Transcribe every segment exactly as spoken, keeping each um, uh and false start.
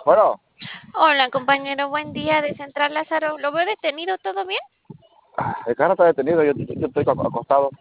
Bueno, Hola, compañero, buen día de Central Lázaro. ¿Lo veo detenido? ¿Todo bien? el carro está detenido, yo, yo- yo estoy ac- acostado.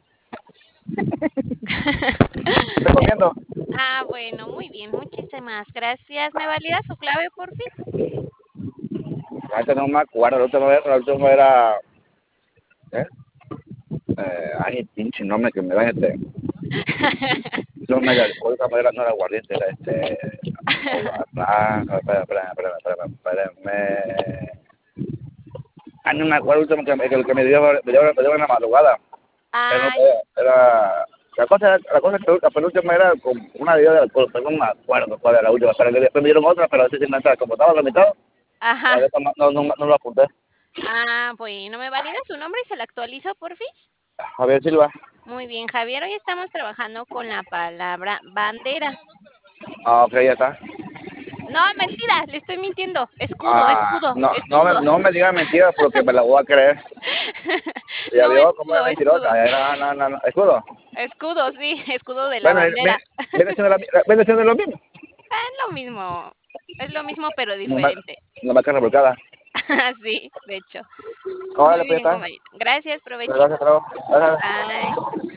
Estoy comiendo. Ah, bueno, muy bien, muchísimas gracias. ¿Me valida su clave, por fin? La gente no me acuerdo, la última vez, la última era... ¿Eh? Eh, ay, pinche nombre que me da este... No me era alcohólica, no era, no era aguardiente, era este... Ah, espera, espera, espera, espera, espera, espera, Ah, no me acuerdo el último que, me- que, que me dio, me dio, me dio en la madrugada. Era, Ah, era, era- la cosa, la cosa que la penúltima era con una bebida de alcohol, pero no me acuerdo cuál era la última, pero que después me dieron otra, pero así sin mental, como estaba tramitado, ajá. todavía toma- no, no, no lo apunté. Ah, bueno, ¿me valida su nombre y se lo actualizo, por fin? Javier Silva. Muy bien, Javier, hoy estamos trabajando con la palabra bandera. Ah, ok, ya está. No, mentira, le estoy mintiendo. Escudo, Ah, escudo, no, no, me, escudo. no me digas mentiras porque me la voy a creer. Ya No, vio cómo es escudo, mentirosa. escudo. Ya, no, no, no, no. Escudo. Escudo, sí, escudo de la Bueno, viene, bandera. viene siendo, la, viene siendo lo mismo. Es lo mismo, es lo mismo, pero No me, diferente. no me carga volcada. Sí, de hecho. Órale, Muy pues bien, ya está. compañero. Gracias, provechito. Gracias, trabajo. Bye.